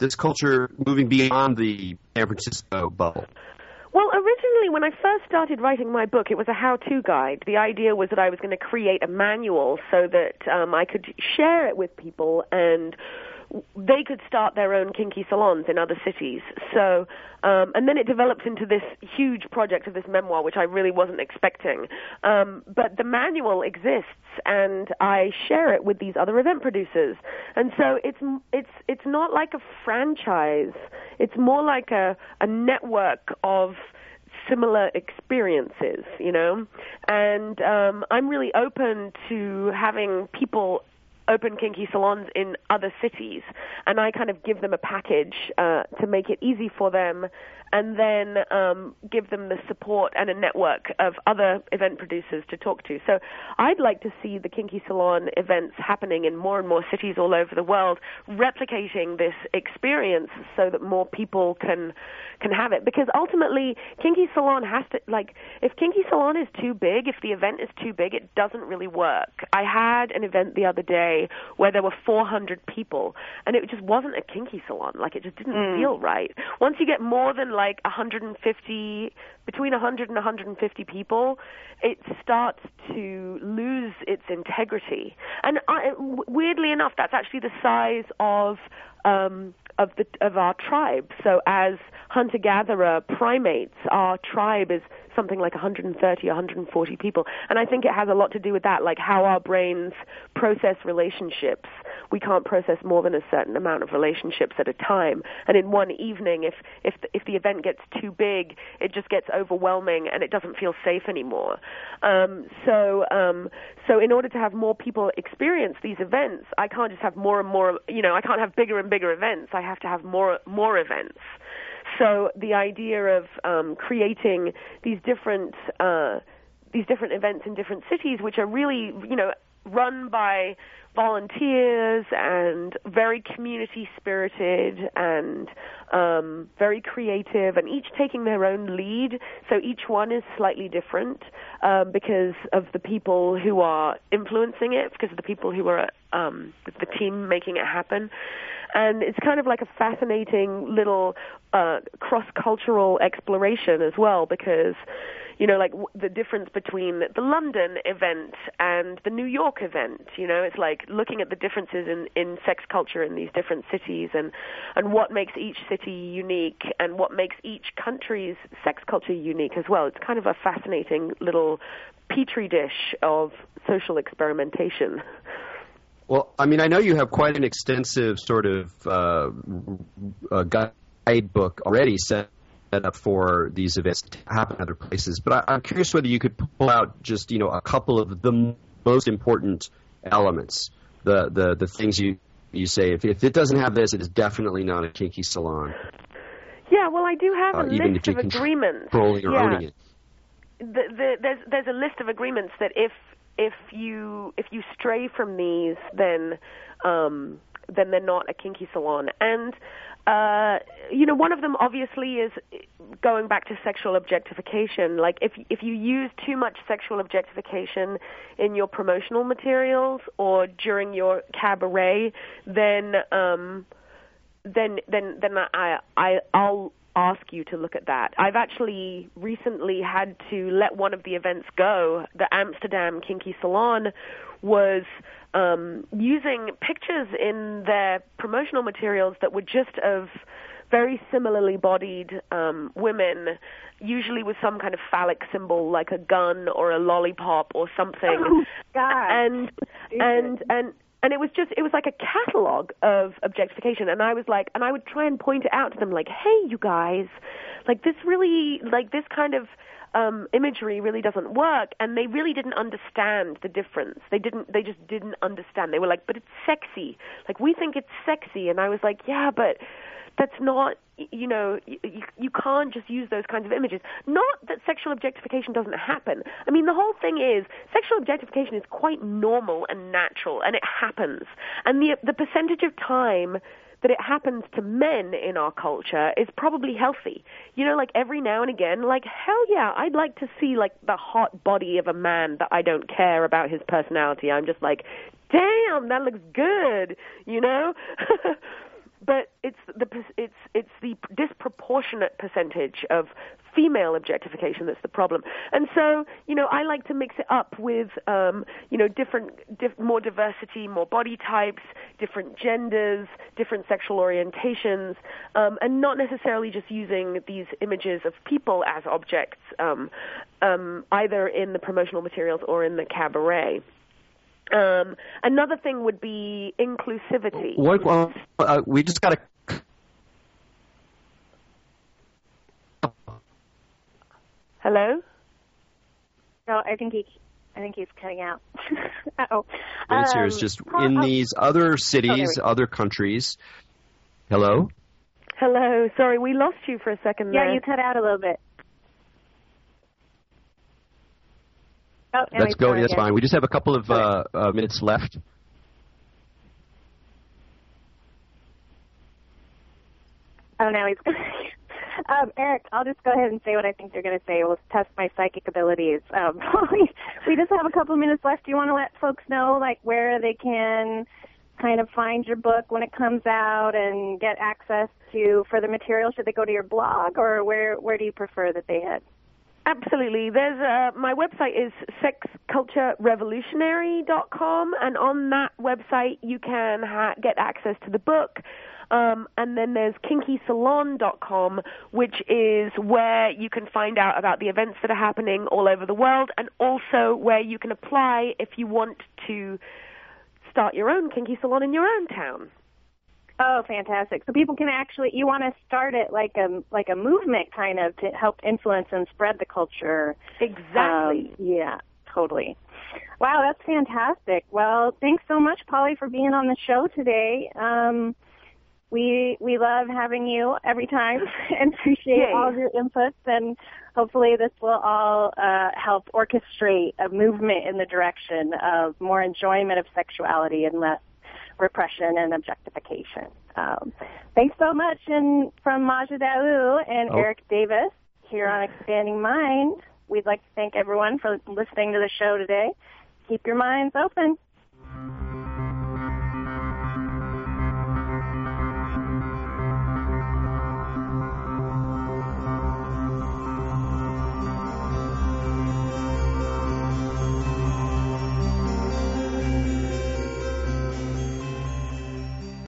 this culture moving beyond the San Francisco bubble? Well, originally, when I first started writing my book, it was a how-to guide. The idea was that I was going to create a manual so that um, I could share it with people and they could start their own kinky salons in other cities. So, um, and then it developed into this huge project of this memoir, which I really wasn't expecting. Um, but the manual exists, and I share it with these other event producers. And so it's it's it's not like a franchise. It's more like a, a network of similar experiences, you know. And um, I'm really open to having people open kinky salons in other cities, and I kind of give them a package uh, to make it easy for them, and then um, give them the support and a network of other event producers to talk to. So I'd like to see the kinky salon events happening in more and more cities all over the world, replicating this experience so that more people can can have it. Because ultimately, kinky salon has to, like, if kinky salon is too big, if the event is too big, it doesn't really work. I had an event the other day where there were four hundred people, and it just wasn't a kinky salon. Like, it just didn't mm. feel right. Once you get more than, like, one hundred fifty, between one hundred and one hundred fifty people, it starts to lose its integrity. And I, weirdly enough, that's actually the size of um, of the of our tribe. So as hunter-gatherer primates, our tribe is something like one hundred thirty, one hundred forty people. And I think it has a lot to do with that, like how our brains process relationships. We can't process more than a certain amount of relationships at a time. And in one evening, if if the, if the event gets too big, it just gets overwhelming and it doesn't feel safe anymore. Um, so um, so in order to have more people experience these events, I can't just have more and more, you know, I can't have bigger and bigger events. I have to have more more events. So the idea of um, creating these different uh, these different events in different cities, which are really, you know, run by volunteers and very community spirited and um, very creative, and each taking their own lead. So each one is slightly different um, because of the people who are influencing it, because of the people who are um, the team making it happen. And it's kind of like a fascinating little uh, cross-cultural exploration as well, because, you know, like w- the difference between the London event and the New York event, you know, it's like looking at the differences in, in sex culture in these different cities, and, and what makes each city unique and what makes each country's sex culture unique as well. It's kind of a fascinating little petri dish of social experimentation. Well, I mean, I know you have quite an extensive sort of uh, uh, guidebook already set up for these events to happen in other places, but I, I'm curious whether you could pull out just, you know, a couple of the most important elements, the the, the things you, you say, if, if it doesn't have this, it is definitely not a kinky salon. Yeah, well, I do have a uh, even list if of agreements. Controlling or yeah. owning it. The, the, there's, there's a list of agreements that if If you if you stray from these, then um, then they're not a kinky salon. And uh, you know, one of them obviously is going back to sexual objectification. Like if if you use too much sexual objectification in your promotional materials or during your cabaret, then um, then then then I I I'll. ask you to look at that. I've actually recently had to let one of the events go. The Amsterdam Kinky Salon was um, using pictures in their promotional materials that were just of very similarly bodied um, women, usually with some kind of phallic symbol like a gun or a lollipop or something. Oh, God. And and and And it was just, it was like a catalog of objectification. And I was like, and I would try and point it out to them like, hey, you guys, like this really, like this kind of um, imagery really doesn't work. And they really didn't understand the difference. They didn't, they just didn't understand. They were like, but it's sexy. Like, we think it's sexy. And I was like, yeah, but that's not, you know, you, you can't just use those kinds of images. Not that sexual objectification doesn't happen. I mean, the whole thing is sexual objectification is quite normal and natural, and it happens. And the the percentage of time that it happens to men in our culture is probably healthy. You know, like every now and again, like, hell yeah, I'd like to see like the hot body of a man that I don't care about his personality. I'm just like, damn, that looks good, you know? But it's the it's it's the disproportionate percentage of female objectification that's the problem. And so, you know, I like to mix it up with, um, you know, different, diff- more diversity, more body types, different genders, different sexual orientations, um, and not necessarily just using these images of people as objects, um, um, either in the promotional materials or in the cabaret. Um, another thing would be inclusivity. What, well, uh, we just got to. Hello? No, I think he, I think he's cutting out. Uh-oh. Minutes Um, here is just oh, in oh. these other cities, Oh, other countries. Hello? Hello. Sorry, we lost you for a second there. Yeah, you cut out a little bit. Oh, and That's we going. started That's again. fine. We just have a couple of uh, uh, minutes left. Oh, now he's um, Eric, I'll just go ahead and say what I think they're going to say. We'll test my psychic abilities. Um, we, we just have a couple minutes left. Do you want to let folks know, like, where they can kind of find your book when it comes out and get access to further material? Should they go to your blog, or where, where do you prefer that they head? Absolutely. There's uh, my website is sex culture revolutionary dot com, and on that website you can ha- get access to the book. Um, and then there's kinky salon dot com, which is where you can find out about the events that are happening all over the world, and also where you can apply if you want to start your own kinky salon in your own town. Oh, fantastic. So people can actually, you want to start it like a, like a movement kind of to help influence and spread the culture. Exactly. Um, yeah, totally. Wow, that's fantastic. Well, thanks so much, Polly, for being on the show today. Um, we we love having you every time and appreciate Yay. all of your inputs, and hopefully this will all uh, help orchestrate a movement in the direction of more enjoyment of sexuality and less repression and objectification. Um, thanks so much. And from Maja Daou and Oh. Eric Davis here on Expanding Mind, we'd like to thank everyone for listening to the show today. Keep your minds open.